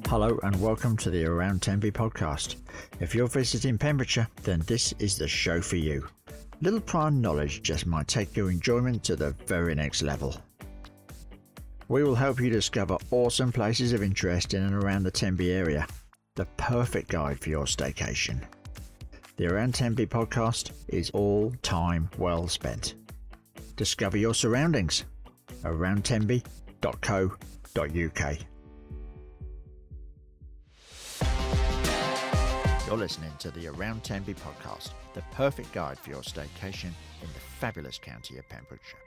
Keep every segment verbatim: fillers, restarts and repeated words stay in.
Hello and welcome to the Around Tenby podcast. If you're visiting Pembrokeshire, then this is the show for you. Little prior knowledge just might take your enjoyment to the very next level. We will help you discover awesome places of interest in and around the Tenby area. The perfect guide for your staycation. The Around Tenby podcast is all time well spent. Discover your surroundings. around tenby dot co dot uk. You're listening to the Around Tenby podcast, the perfect guide for your staycation in the fabulous county of Pembrokeshire.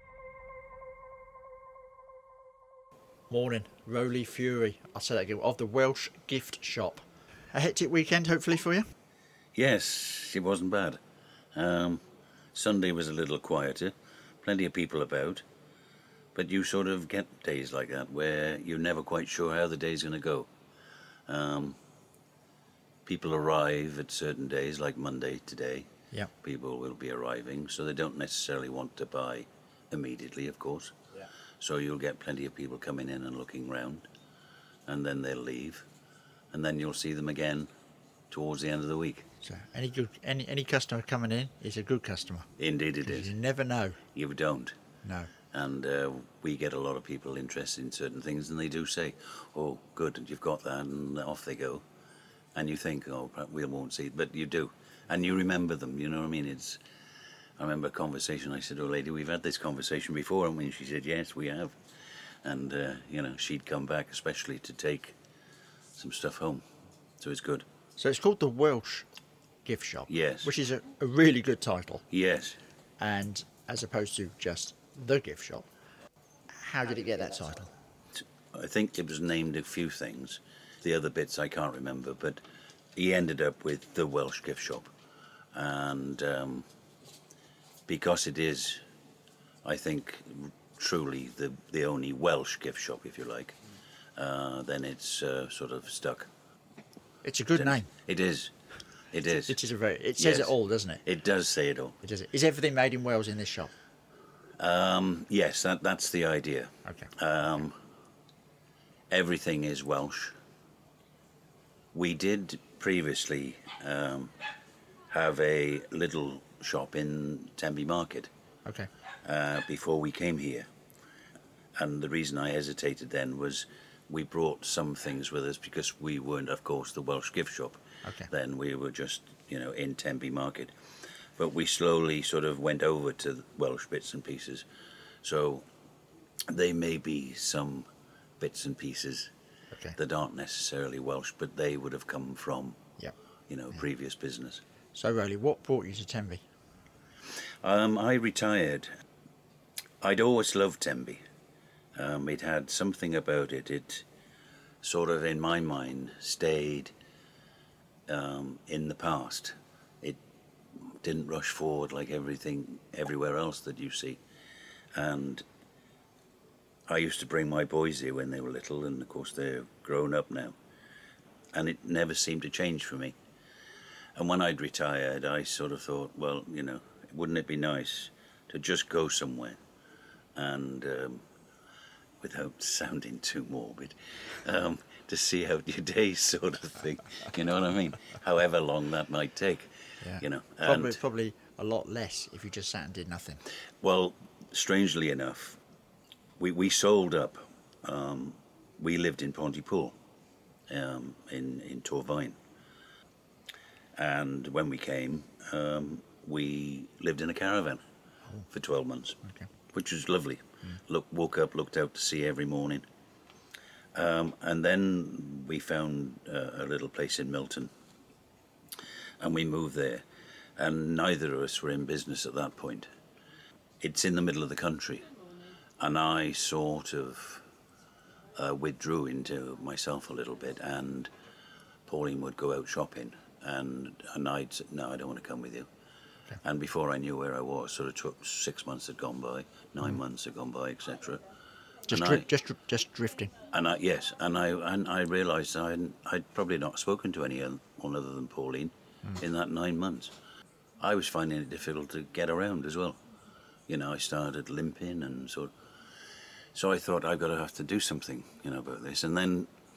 Morning, Rowley Fury, I'll say that again, of the Welsh Gift Shop. A hectic weekend, hopefully, for you? Yes, it wasn't bad. Um, Sunday was a little quieter, plenty of people about, but you sort of get days like that where you're never quite sure how the day's going to go. Um, people arrive at certain days, like Monday today. Yeah. People will be arriving, so they don't necessarily want to buy immediately, of course. Yeah. So you'll get plenty of people coming in and looking round, and then they'll leave, and then you'll see them again towards the end of the week. So any good, any any customer coming in is a good customer. Indeed it is. You never know. You don't. No. And uh, we get a lot of people interested in certain things, and they do say, oh, good, you've got that, and off they go. And you think, oh, we won't see it, but you do. And you remember them, you know what I mean? It's. I remember a conversation, I said, oh, lady, we've had this conversation before, and when she said, yes, we have. And, uh, you know, she'd come back especially to take some stuff home. So it's good. So it's called the Welsh Gift Shop. Yes. Which is a, a really good title. Yes. And as opposed to just the gift shop. How did it get that title? I think it was named a few things. The other bits I can't remember, but he ended up with the Welsh Gift Shop. And um, because it is, I think, truly the, the only Welsh gift shop, if you like, uh, then it's uh, sort of stuck. It's a good name. It is. It is. It is a very. It says Yes. it all, doesn't it? It does say it all. It does. Is everything made in Wales in this shop? Um, yes, that that's the idea. Okay. Um, everything is Welsh. We did previously um, have a little shop in Tenby Market Okay. uh, before we came here. And the reason I hesitated then was we brought some things with us because we weren't, of course, the Welsh Gift Shop. Okay. Then we were just, you know, in Tenby Market. But we slowly sort of went over to the Welsh bits and pieces. So they may be some bits and pieces Okay. that aren't necessarily Welsh, but they would have come from, Yep. you know, Yeah. previous business. So, Rowley, what brought you to Tenby? Um, I retired. I'd always loved Tenby. Um, it had something about it. It sort of, in my mind, stayed um, in the past. It didn't rush forward like everything everywhere else that you see. And I used to bring my boys here when they were little, and of course they're grown up now. And it never seemed to change for me. And when I'd retired, I sort of thought, well, you know, wouldn't it be nice to just go somewhere and, um, without sounding too morbid, um, to see out your days, sort of thing. You know what I mean? However long that might take. Yeah. You know. Probably, And, probably a lot less if you just sat and did nothing. well, strangely enough, we we sold up. Um, we lived in Pontypool, um, in in Torfaen, and when we came, um, we lived in a caravan Oh. for twelve months, Okay. which was lovely. Look, woke up, looked out to sea every morning, um, and then we found uh, a little place in Milton, and we moved there. And neither of us were in business at that point. It's in the middle of the country, and I sort of uh, withdrew into myself a little bit, and Pauline would go out shopping, and, and I'd say, no, I don't want to come with you. Okay. And before I knew where I was, sort of took six months had gone by, nine Mm. months had gone by, et cetera. Just, And dri- I- just, dri- just drifting. And I, yes, and I and I realised I'd, I'd probably not spoken to anyone other than Pauline Mm. in that nine months. I was finding it difficult to get around as well. You know, I started limping and sort. So I thought I've got to have to do something, you know, about this. And then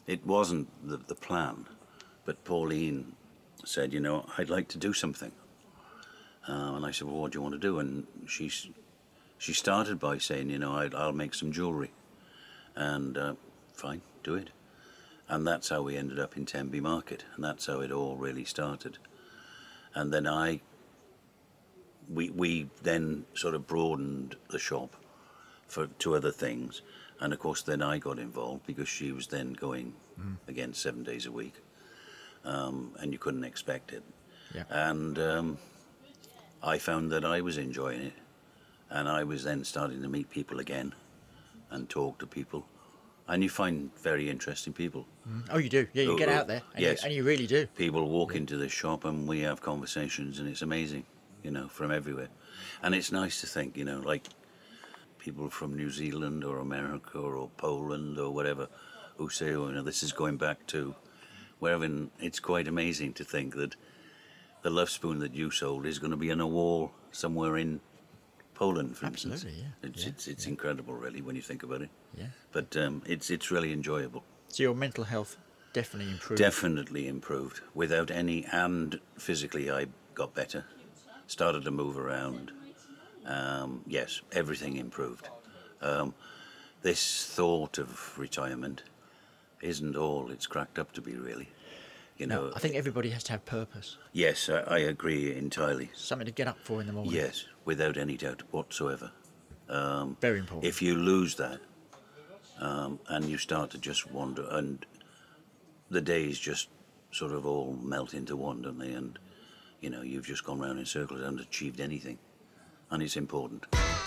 it wasn't the, the plan, but Pauline said, you know, I'd like to do something. Uh, and I said, well, what do you want to do? And she, she started by saying, you know, I'd, I'll make some jewellery. And uh, fine, do it. And that's how we ended up in Tenby Market. And that's how it all really started. And then I, we, we then sort of broadened the shop for to other things. And of course, then I got involved because she was then going mm. again seven days a week. Um, and you couldn't expect it. Yeah. And um, I found that I was enjoying it. And I was then starting to meet people again and talk to people. And you find very interesting people. Mm. Oh, you do? Yeah, you who, get who, out there. And yes. You, and you really do. People walk yeah. into the shop and we have conversations and it's amazing, you know, from everywhere. And it's nice to think, you know, like people from New Zealand or America or Poland or whatever who say, oh, you know, this is going back to wherever. It's quite amazing to think that the love spoon that you sold is going to be on a wall somewhere in Poland, for Absolutely, instance. yeah. It's yeah, it's, it's yeah. incredible, really, when you think about it. Yeah. But um, it's it's really enjoyable. So your mental health definitely improved. Definitely improved. Without any, and physically I got better. Started to move around. Um, yes, everything improved. Um, this thought of retirement isn't all it's cracked up to be, really. You know, no, I think everybody has to have purpose. Yes, I, I agree entirely. Something to get up for in the morning. Yes, without any doubt whatsoever. Um, Very important. If you lose that, um, and you start to just wander, and the days just sort of all melt into one, don't they? And, you know, you've just gone round in circles and achieved anything. And it's important.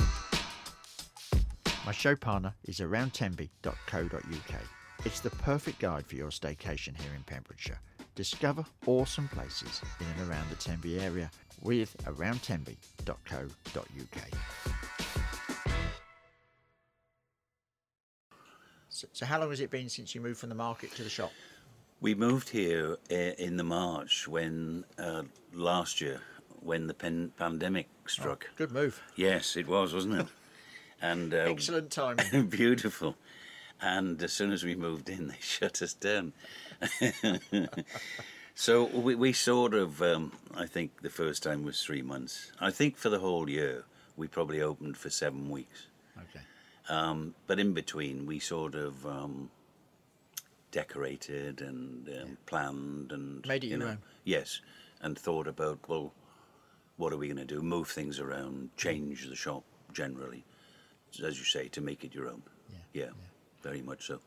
My show partner is around tenby dot co dot uk. It's the perfect guide for your staycation here in Pembrokeshire. Discover awesome places in and around the Tenby area with around tenby dot co dot uk. So, so how long has it been since you moved from the market to the shop? We moved here uh, in the March when uh, last year when the pen- pandemic struck. Oh, good move. Yes, it was, wasn't it? And uh, excellent timing. Beautiful. And as soon as we moved in, they shut us down. So we, we sort of, um, I think the first time was three months. I think for the whole year, we probably opened for seven weeks. Okay. Um, but in between, we sort of um, decorated and um, yeah. planned and... Made it you your know, own. Yes, and thought about, well, what are we going to do? Move things around, change the shop generally, as you say, to make it your own. Yeah. Yeah. yeah. Very much so.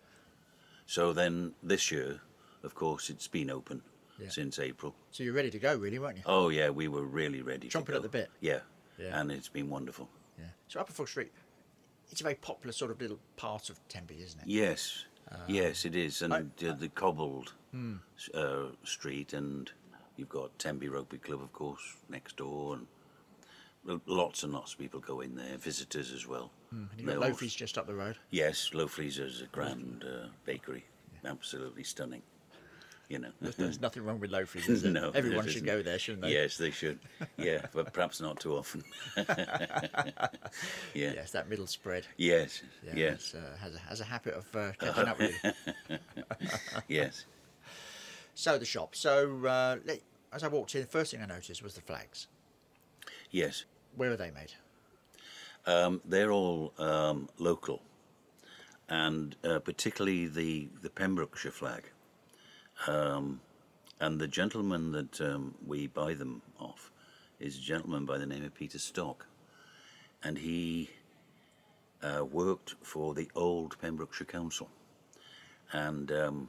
So then this year, of course, it's been open yeah. since April. So you're ready to go, really, weren't you? Oh, yeah, we were really ready Chomping to go. at the bit. Yeah. yeah, and it's been wonderful. Yeah. So Upperford Street, it's a very popular sort of little part of Tenby, isn't it? Yes, um, yes, it is. And I, uh, the cobbled hmm. uh, street, and you've got Tenby Rugby Club, of course, next door, and lots and lots of people go in there, visitors as well. Mm. And you've got Loafy's just up the road. Yes, Loafy's is a grand uh, bakery, yeah. absolutely stunning. You know, there's, there's nothing wrong with Loafy's, is there? No, everyone should go there, shouldn't they? Yes, they should. Yeah, but perhaps not too often. Yeah. Yes, that middle spread. Yes, yeah, yes. Uh, has a, has a habit of uh, catching up with you. Yes. So the shop. So uh, as I walked in, the first thing I noticed was the flags. Yes. Where are they made? Um, they're all um, local, and uh, particularly the, the Pembrokeshire flag. Um, and the gentleman that um, we buy them off is a gentleman by the name of Peter Stock, and he uh, worked for the old Pembrokeshire Council, and um,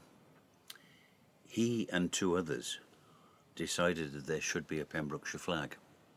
he and two others decided that there should be a Pembrokeshire flag.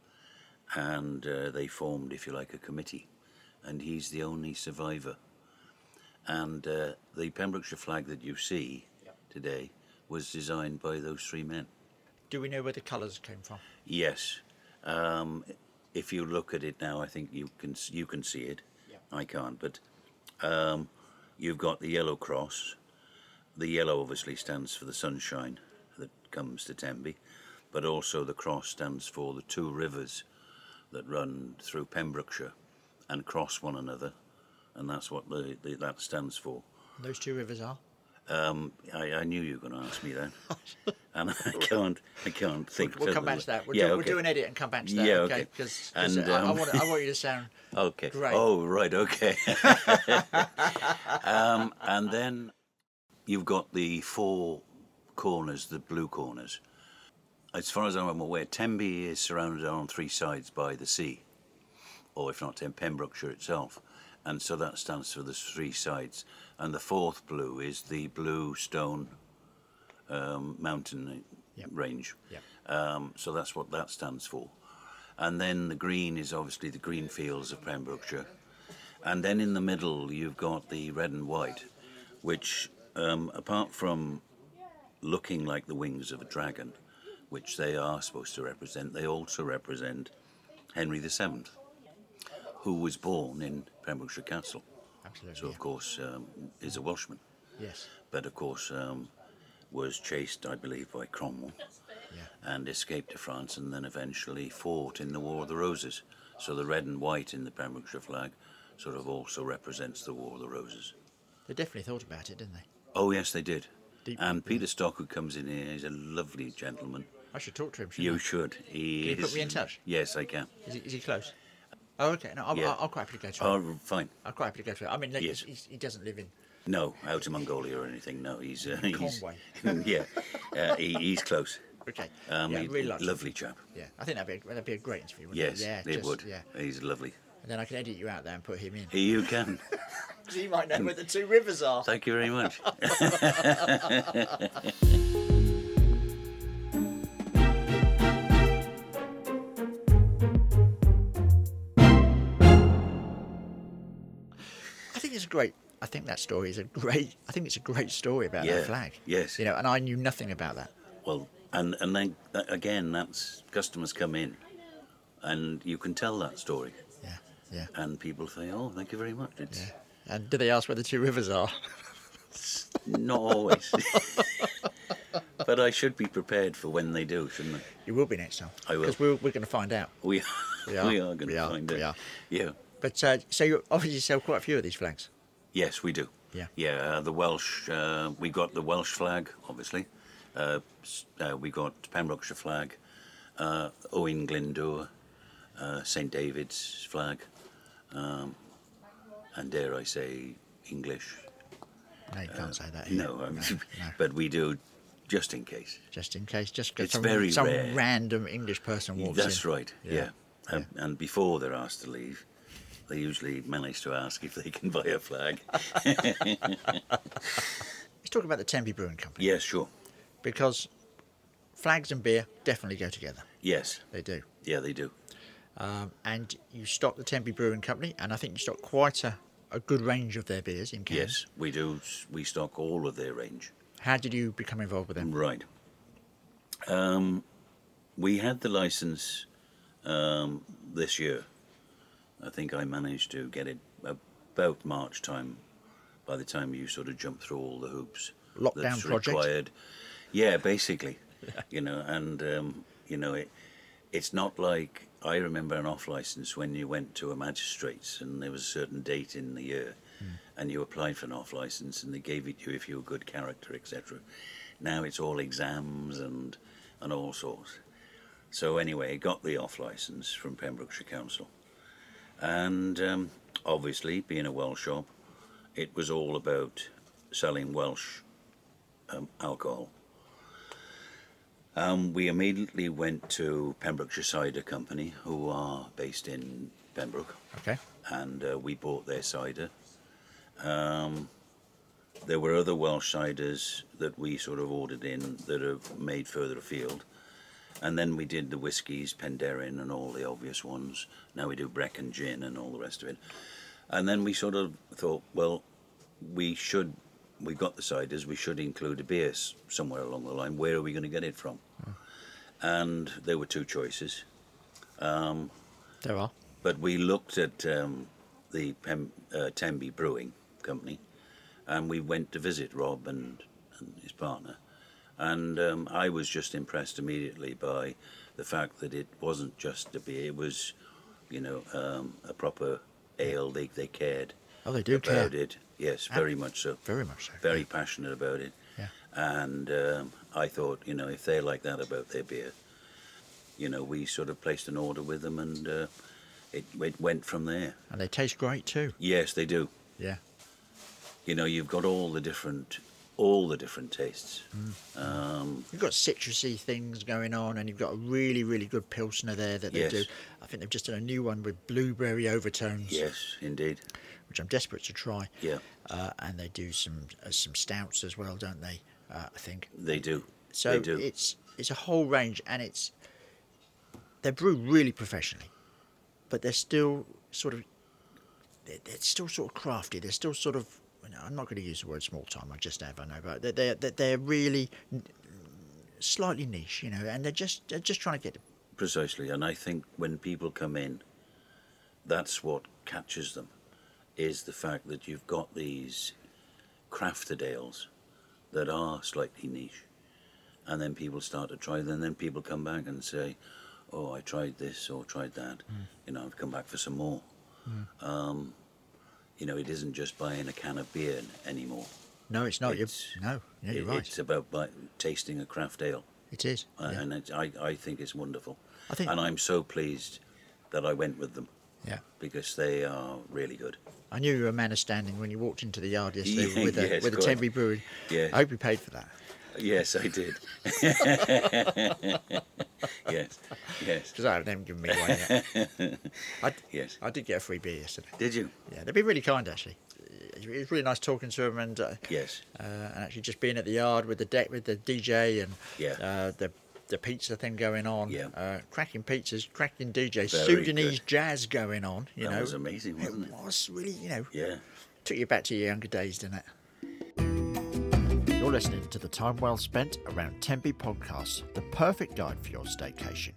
And uh, they formed, if you like, a committee, and he's the only survivor. And uh, the Pembrokeshire flag that you see yep. today was designed by those three men. Do we know where the colours came from? Yes. Um, if you look at it now, I think you can you can see it. Yep. I can't, but um, you've got the yellow cross. The yellow obviously stands for the sunshine that comes to Tenby, but also the cross stands for the two rivers that run through Pembrokeshire and cross one another, and that's what the, the that stands for. Those two rivers are? Um, I, I knew you were going to ask me that, and I can't. I can't think. We'll, we'll come back to that. We'll, yeah, do, okay. we'll do an edit and come back to that. Yeah, okay. okay. Because And, I, I, um, want, I want you to sound Okay. great. Oh, right. Okay. um, and then you've got the four corners, the blue corners. As far as I'm aware, Tenby is surrounded on three sides by the sea, or if not, in Pembrokeshire itself. And so that stands for the three sides. And the fourth blue is the Blue Stone um, mountain Yep. range. Yep. Um, so that's what that stands for. And then the green is obviously the green fields of Pembrokeshire. And then in the middle you've got the red and white, which um, apart from looking like the wings of a dragon, which they are supposed to represent, they also represent Henry the Seventh, who was born in Pembrokeshire Castle. Absolutely. So, of yeah. course, um, is a Welshman. Yes. But, of course, um, was chased, I believe, by Cromwell Yeah. and escaped to France and then eventually fought in the War of the Roses. So the red and white in the Pembrokeshire flag sort of also represents the War of the Roses. They definitely thought about it, didn't they? Oh, yes, they did. Deep, and yeah. Peter Stock, who comes in here, is a lovely gentleman. I should talk to him, shouldn't You I? should. He Can you is, put me in touch? Yes, I can. Is he, is he close? Oh, okay. No, I'll, Yeah. I'll, I'll quite happily go to him. Oh, fine. I'll quite happily go to him. I mean, like, Yes. he's, he doesn't live in No, out in Mongolia or anything. No, he's... Uh, he's Conway. yeah, uh, he, he's close. Okay. Um, yeah, he- really like him. lovely chap. Yeah, I think that'd be a, that'd be a great interview. Wouldn't Yes, it? Yeah, they just- would. Yeah, He's lovely. and then I can edit you out there and put him in. Here you can. Because he might know where the two rivers are. Thank you very much. I think it's a great. I think that story is a great. I think it's a great story about Yeah, that flag. yes. You know, and I knew nothing about that. Well, and and then that, again, that's customers come in, and you can tell that story, Yeah, yeah, and people say, "Oh, thank you very much." It's yeah. And do they ask where the two rivers are? not always, but I should be prepared for when they do, shouldn't I? You will be next time. I will. Because we're, we're going to find out. We We are. we are going We to are, find we out. are. Yeah. But uh, so you obviously sell quite a few of these flags. Yes, we do. Yeah. Yeah. Uh, the Welsh. Uh, we got the Welsh flag, obviously. Uh, s- uh, we got Pembrokeshire flag, uh, Owen Glyndŵr, uh, Saint David's flag, um, and dare I say English. No, you can't say that. here. No, um, no, no. but we do, just in case. Just in case, just 'cause It's some, very some rare. random English person walks That's in. right. Yeah. Yeah. Um, and before they're asked to leave, they usually manage to ask if they can buy a flag. Let's talk about the Tenby Brewing Company. Yes, sure. Because flags and beer definitely go together. Yes. They do. Yeah, they do. Um, and you stock the Tenby Brewing Company, and I think you stock quite a, a good range of their beers in cans. Yes, we do. We stock all of their range. How did you become involved with them? Right. Um, we had the license um, this year. I think I managed to get it about March time. By the time you sort of jump through all the hoops Lockdown that's project? required. Yeah, basically. You know, and um, you know it. It's not like I remember an off license when you went to a magistrate's and there was a certain date in the year, Hmm. and you applied for an off license and they gave it to you if you were good character, et cetera. Now it's all exams and and all sorts. So anyway, I got the off license from Pembrokeshire Council, and um, obviously being a Welsh shop, it was all about selling Welsh um, alcohol. Um, we immediately went to Pembrokeshire Cider Company, who are based in Pembroke, Okay. and uh, we bought their cider. Um, there were other Welsh ciders that we sort of ordered in that are made further afield. And then we did the whiskies, Penderyn and all the obvious ones. Now we do Brecon Gin and all the rest of it. And then we sort of thought, well, we should, we got the ciders, we should include a beer s- somewhere along the line. Where are we going to get it from? Hmm. And there were two choices. Um, There are. but we looked at um, the Pem, uh, Tenby Brewing Company, and we went to visit Rob and, and his partner. And um, I was just impressed immediately by the fact that it wasn't just a beer, it was, you know, um, a proper ale. They, they cared Oh, they do about care. it. yes, very much so. Very much so. Very passionate about it. Yeah. And um, I thought, you know, if they're like that about their beer, you know, we sort of placed an order with them, and uh, it, it went from there. And they taste great too. Yes, they do. Yeah. You know, you've got all the different, all the different tastes. Mm. Um, You've got citrusy things going on, and you've got a really, really good pilsner there that they Yes. do. I think they've just done a new one with blueberry overtones, yes, indeed. which I'm desperate to try. Yeah, Uh, and they do some uh, some stouts as well, don't they? Uh, I think. they do. So they do. it's it's a whole range, and it's they're brewed really professionally, but they're still sort of they're, they're still sort of crafty. They're still sort of you know, I'm not going to use the word small time. I just have, I know, but they're they're, they're really slightly niche, you know, and they're just they're just trying to get. Precisely, and I think when people come in, that's what catches them, is the fact that you've got these crafted ales that are slightly niche, and then people start to try them, and then people come back and say, oh, I tried this or tried that, mm. you know, I've come back for some more. Mm. Um, you know, it isn't just buying a can of beer anymore. No, it's not. It's, you're, no, yeah, you're it, right. It's about buy, tasting a craft ale. It is. Uh, Yeah. And it's, I, I think it's wonderful. I think, and I'm so pleased that I went with them. Yeah. Because they are really good. I knew you were a man of standing when you walked into the yard yesterday Yeah, with a, yes, with a go Tenby Brewing. Yeah. I hope you paid for that. Yes, I did. yes, yes. Because I haven't given me one yet. I, yes. I did get a free beer yesterday. Did you? Yeah, they've been really kind, actually. It was really nice talking to them, and uh, yes, uh, and actually just being at the yard with the deck with the D J and yeah. uh, the the pizza thing going on. Yeah. Uh, cracking pizzas, cracking D J, Very Sudanese good. jazz going on. You that know, was amazing, wasn't it? It was really, you know, Yeah. took you back to your younger days, didn't it? You're listening to the Time Well Spent Around Tenby podcast, the perfect guide for your staycation.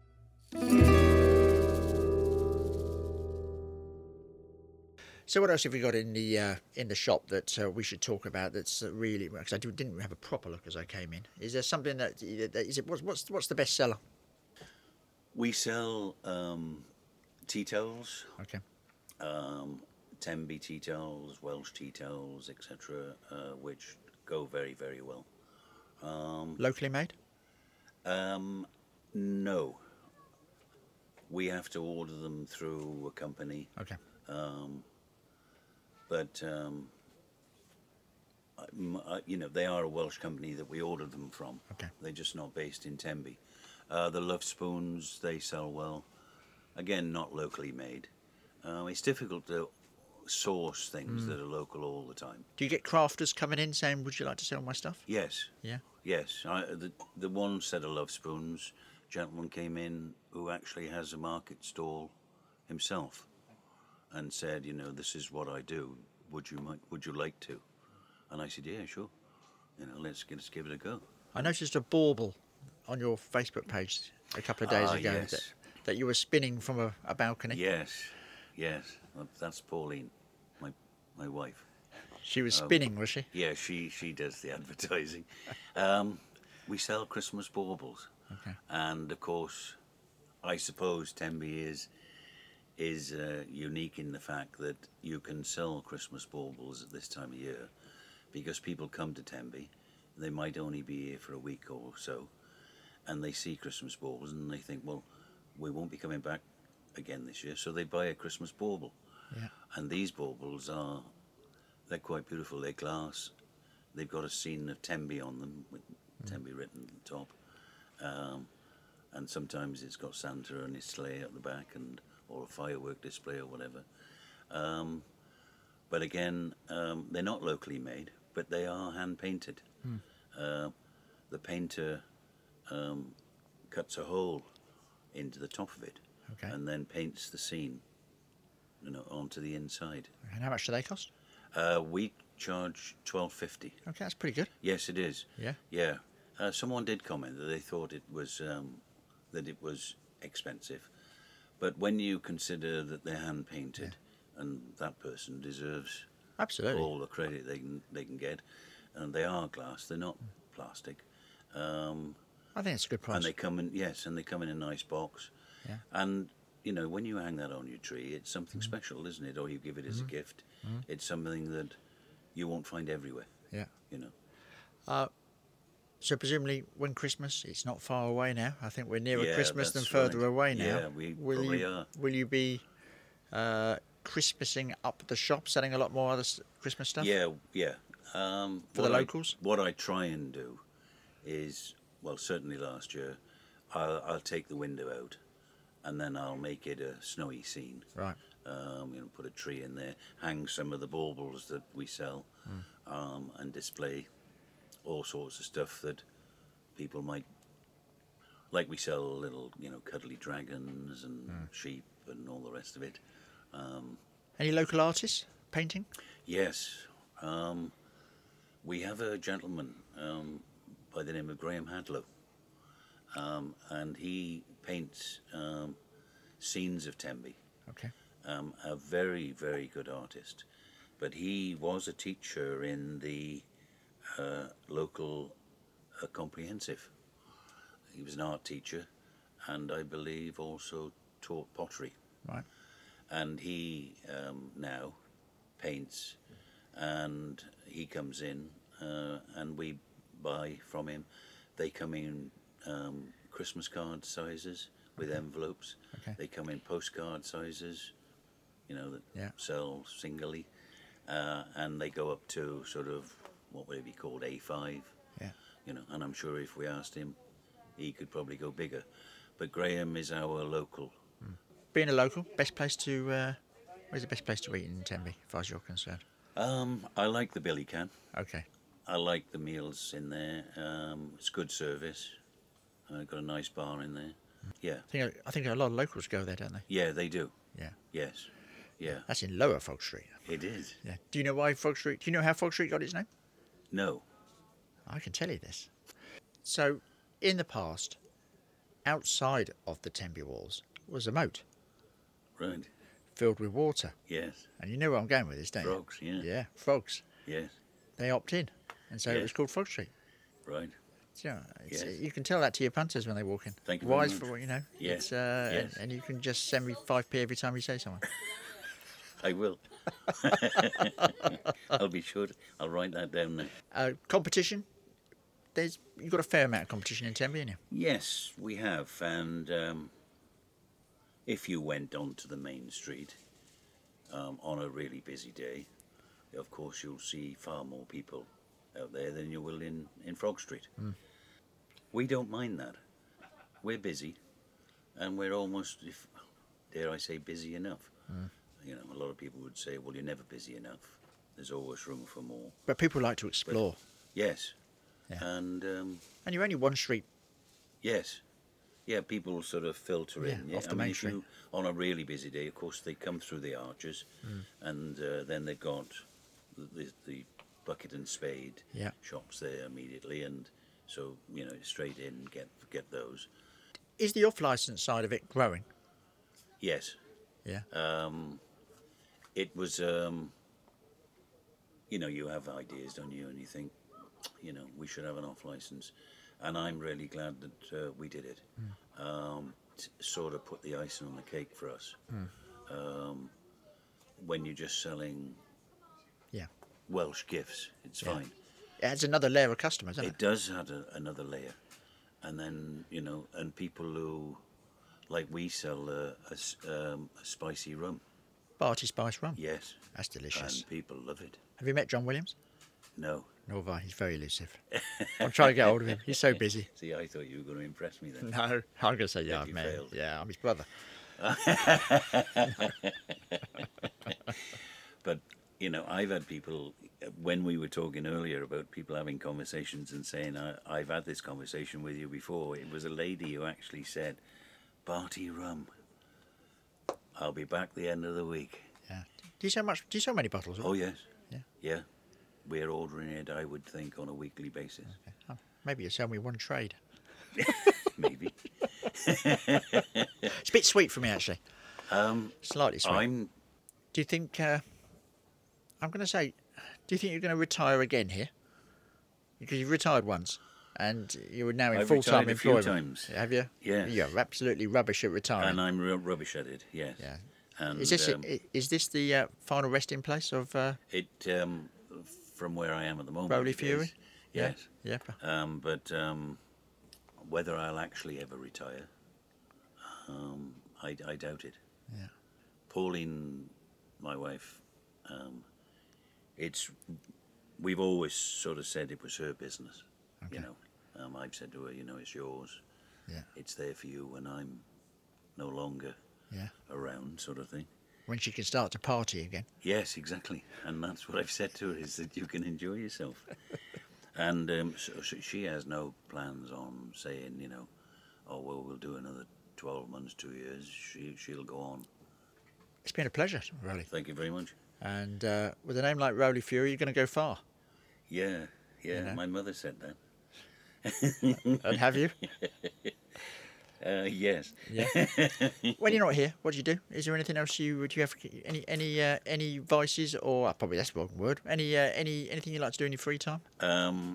So what else have we got in the uh, in the shop that uh, we should talk about? That's uh, really because I didn't have a proper look as I came in. Is there something that, that is it? What's what's, what's the best seller? We sell um, tea towels, Okay. um, Tenby tea towels, Welsh tea towels, et cetera, uh, which go very, very well. Um, Locally made? Um, no. We have to order them through a company. Okay. Um, but, um, I, I, you know, they are a Welsh company that we ordered them from. Okay. They're just not based in Tenby. Uh, the Love Spoons, they sell well. Again, not locally made. Uh, it's difficult to source things mm. that are local all the time. Do you get crafters coming in saying, would you like to sell my stuff? Yes. Yeah? Yes. I, the, the one set of Love Spoons, gentleman came in who actually has a market stall himself and said, you know, this is what I do. Would you would you like to? And I said, yeah, sure. You know, let's, let's give it a go. I noticed a bauble on your Facebook page a couple of days ah, ago yes. that, that you were spinning from a, a balcony. Yes, yes. That's Pauline, my my wife. She was spinning, um, was she? Yeah, she, she does the advertising. um, we sell Christmas baubles. Okay. And, of course, I suppose Tenby is is uh, unique in the fact that you can sell Christmas baubles at this time of year because people come to Tenby, they might only be here for a week or so, and they see Christmas baubles and they think, well, we won't be coming back again this year, so they buy a Christmas bauble. Yeah. And these baubles are, they're quite beautiful. They're glass. They've got a scene of Tenby on them, with mm. Tenby written at the top. Um, and sometimes it's got Santa and his sleigh at the back, and or a firework display or whatever. Um, but again, um, they're not locally made, but they are hand painted. Mm. Uh, the painter um, cuts a hole into the top of it, okay. and then paints the scene, you know, onto the inside. And how much do they cost? Uh, we charge twelve fifty. Okay, that's pretty good. Yes, it is. Yeah. Yeah. Uh, someone did comment that they thought it was um, that it was expensive, but when you consider that they're hand painted, yeah. and that person deserves absolutely all the credit they can they can get, and they are glass, they're not mm. plastic. Um, I think it's a good price. And they come in, yes, and they come in a nice box. Yeah. And you know, when you hang that on your tree, it's something mm. special, isn't it? Or you give it as mm. a gift. Mm. It's something that you won't find everywhere. Yeah. You know. Uh, so presumably when Christmas, it's not far away now. I think we're nearer Yeah, Christmas than that's further right. away now. Yeah, we will probably you, are. Will you be uh, Christmasing up the shop, selling a lot more other s- Christmas stuff? Yeah, yeah. Um, For the what I- locals? what I try and do is, well, certainly last year, I'll, I'll take the window out, and then I'll make it a snowy scene. Right. Um, you know, put a tree in there, hang some of the baubles that we sell, Mm. um, and display all sorts of stuff that people might like. We sell little, you know, cuddly dragons and Mm. sheep and all the rest of it. Um, Any local artists painting? yes, um, we have a gentleman um, by the name of Graham Hadlow, um, and he paints um, scenes of Tenby. Okay. Um, a very, very good artist. But he was a teacher in the uh, local uh, comprehensive. He was an art teacher, and I believe also taught pottery. Right. And he um, now paints, and he comes in, uh, and we buy from him. They come in um, Christmas card sizes with Okay. envelopes. Okay. They come in postcard sizes, you know, that Yeah. sell singly, uh, and they go up to sort of what would it be called, A five. Yeah. You know, and I'm sure if we asked him, he could probably go bigger. But Graham is our local. Being a local, best place to uh, where's the best place to eat in Tenby, as far as you're concerned? Um, I like the Billy Can. Okay. I like the meals in there. Um, it's good service. Uh, got a nice bar in there. Yeah, I think I think a lot of locals go there, don't they? yeah, they do. Yeah. Yes, yeah, That's in Lower Frog Street. it is. Yeah. Do you know why Frog Street? Do you know how Frog Street got its name? No, I can tell you this. So, in the past, outside of the Tenby walls was a moat right. filled with water. Yes, And you know where I'm going with this, don't frogs. Yeah, you? Yeah, frogs. yes, They opt in. And so it Yes. was called Frog Street. right. So, yeah, it's, Yes. you can tell that to your punters when they walk in. Thank you very Wise much. for what you know. Yeah. It's, uh, Yes. and, and you can just send me five p every time you say something. I will. I'll be sure. To, I'll write that down now. Uh, competition. There's you've got a fair amount of competition in Tenby, haven't you? Yes, we have. And um, if you went onto the main street um, on a really busy day, of course you'll see far more people out there than you will in, in Frog Street. Mm. We don't mind that. We're busy, and we're almost, if dare I say, busy enough. Mm. You know, a lot of people would say, well, you're never busy enough. There's always room for more. But people like to explore. Yes. Yeah. And um, And you're only one street. yes, yeah, people sort of filter Yeah, in. off the I mean, main if street. you, on a really busy day, of course, they come through the arches, Mm. and uh, then they've got the, the, the bucket and spade Yeah. shops there immediately, and so you know, straight in, get get those. Is the off-license side of it growing? Yes, Yeah. um, it was. Um, you know, you have ideas, don't you? And you think, you know, we should have an off license, and I'm really glad that uh, we did it. Mm. Um, t- sort of put the icing on the cake for us. Mm. Um, when you're just selling Yeah. Welsh gifts, it's Yeah. fine. It adds another layer of customers, doesn't It it? does add a, another layer, and then you know, and people who, like we sell a, a s- um, a spicy rum. Barty Spice Rum. Yes, That's delicious. and people love it. Have you met John Williams? No, Nor have I. He's very elusive. I'm trying to get hold of him. He's so busy. see, I thought you were going to impress me then. No, I'm going to say, yeah, Have I've you met him. failed? Yeah, I'm his brother. But you know, I've had people, when we were talking earlier about people having conversations and saying, I, I've had this conversation with you before. It was a lady who actually said, Barty rum, I'll be back the end of the week. Yeah. Do you sell much? Do you sell many bottles? of it? Oh yes, Yeah. yeah. We're ordering it, I would think, on a weekly basis. Okay. Oh, maybe you sell me one trade. Maybe. It's a bit sweet for me, actually. Um, Slightly sweet. I'm. Do you think? Uh, I'm going to say. Do you think you're going to retire again here? Because you've retired once, and you were now in I've full-time retired a few employment. times. Have you? Yeah. You're absolutely rubbish at retiring. And I'm r- rubbish at it. Yes. Yeah. And Is this um, i- is this the uh, final resting place of? Uh, it? Um, from where I am at the moment. Rowley Fury? Is, yes. Yeah. Um, but um, whether I'll actually ever retire, um, I, I doubt it. Yeah. Pauline, my wife, um, it's we've always sort of said it was her business. Okay. You know, um, I've said to her, you know, it's yours. Yeah. It's there for you when I'm no longer Yeah. around, sort of thing. When she can start to party again. Yes, exactly. And that's what I've said to her, is that you can enjoy yourself. And um, so, so she has no plans on saying, you know, oh, well, we'll do another twelve months, two years. She, she'll go on. It's been a pleasure, Rowley. Thank you very much. And uh, with a name like Rowley Fury, you're going to go far. Yeah, yeah. You know? My mother said that. And have you? Uh, yes. Yeah. When you're not here, what do you do? Is there anything else you would you have any any uh, any vices or uh, probably that's the wrong word? Any uh, any anything you like to do in your free time? Um,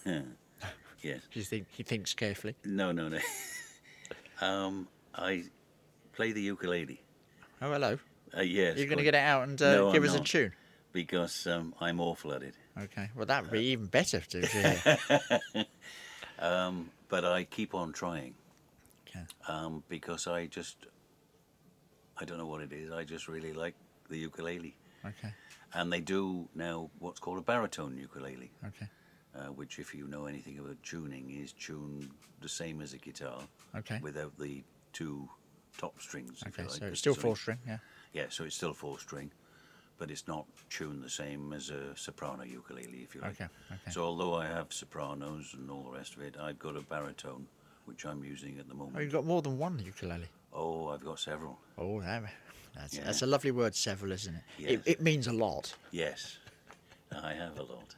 yes. Do you think he thinks carefully? No, no, no. um, I play the ukulele. Oh, hello. Uh, yes. You're going to quite. get it out and uh, No, give I'm us a not. tune. Because um, I'm awful at it. Okay. Well, that would be even better to hear. Um, but I keep on trying. Okay. Um, because I just, I don't know what it is. I just really like the ukulele. Okay. And they do now what's called a baritone ukulele, Okay. uh, which, if you know anything about tuning, is tuned the same as a guitar, Okay. without the two top strings. if Okay. you like. So But it's still only- four string. Yeah. Yeah, so it's still four string, but it's not tuned the same as a soprano ukulele, if you like. Okay. Okay. So although I have sopranos and all the rest of it, I've got a baritone, which I'm using at the moment. Oh, you've got more than one ukulele. Oh, I've got several. Oh, that, that's Yeah. that's a lovely word, several, isn't it? Yes. It, it means a lot. Yes, I have a lot.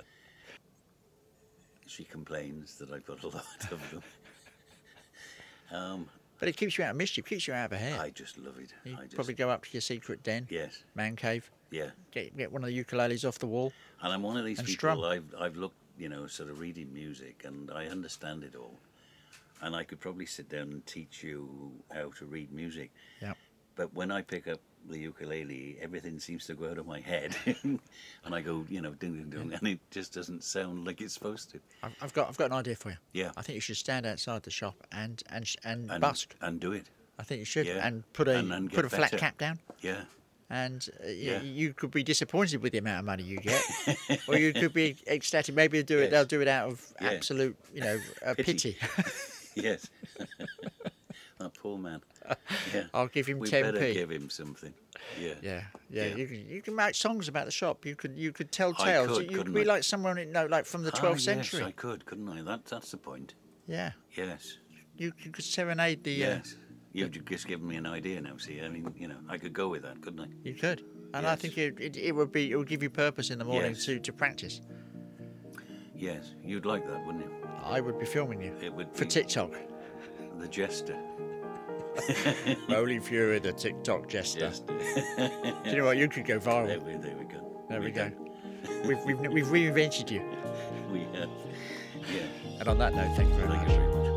She complains that I've got a lot of them. um, But it keeps you out of mischief, keeps you out of hair. I just love it. You I just, probably go up to your secret den, yes, man cave, yeah. get get one of the ukuleles off the wall. And I'm one of these And people. strum. I've I've looked, you know, sort of reading music, and I understand it all. And I could probably sit down and teach you how to read music. Yeah. But when I pick up the ukulele, everything seems to go out of my head, and I go, you know, ding ding ding, and it just doesn't sound like it's supposed to. I've, I've got I've got an idea for you. Yeah. I think you should stand outside the shop and and sh- and, And, busk. and do it. I think you should, Yeah. and put a And then put get a flat better. cap down. Yeah. And uh, y- Yeah. you could be disappointed with the amount of money you get, or you could be ecstatic. Maybe they'll do it. Yes. They'll do it out of Yeah. absolute, you know, uh, Pity. pity. Yes. That poor man. Yeah. I'll give him We ten better p. give him something. Yeah. Yeah, yeah, Yeah. You can you can make songs about the shop. You could you could tell I tales. could, you could couldn't be I? like someone you know, like from the Ah, twelfth yes, century. I could, couldn't I? That, that's the point. Yeah, Yes. you, you could serenade the. Uh, Yes. You've just given me an idea now, see? I mean, you know, I could go with that, couldn't I? You could, and I Yes. think it, it it would be it would give you purpose in the morning Yes. to, to practice. Yes. You'd like that, wouldn't you? I would be filming you It would for be TikTok. the jester. Rowley Fury, the TikTok jester. Jester. Do you know what? You could go There viral. we, there we go. There we go. go. We've we've we've reinvented you. We have. Yeah. And on that note, thank you very Thank much. you very much.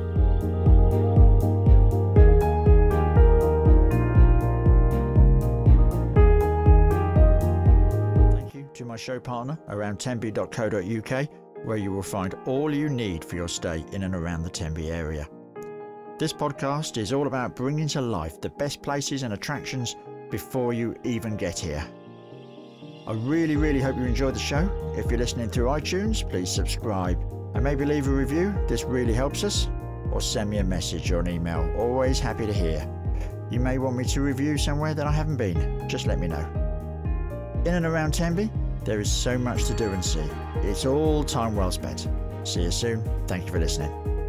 Thank you to my show partner around tenby dot co dot uk, where you will find all you need for your stay in and around the Tenby area. This podcast is all about bringing to life the best places and attractions before you even get here. I really, really hope you enjoyed the show. If you're listening through iTunes, please subscribe and maybe leave a review. This really helps us. Or send me a message or an email. Always happy to hear. You may want me to review somewhere that I haven't been. Just let me know. In and around Tenby, there is so much to do and see. It's all time well spent. See you soon. Thank you for listening.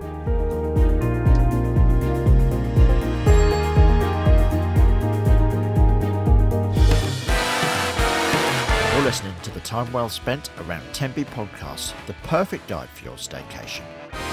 You're listening to the Time Well Spent Around Tenby podcast, the perfect guide for your staycation.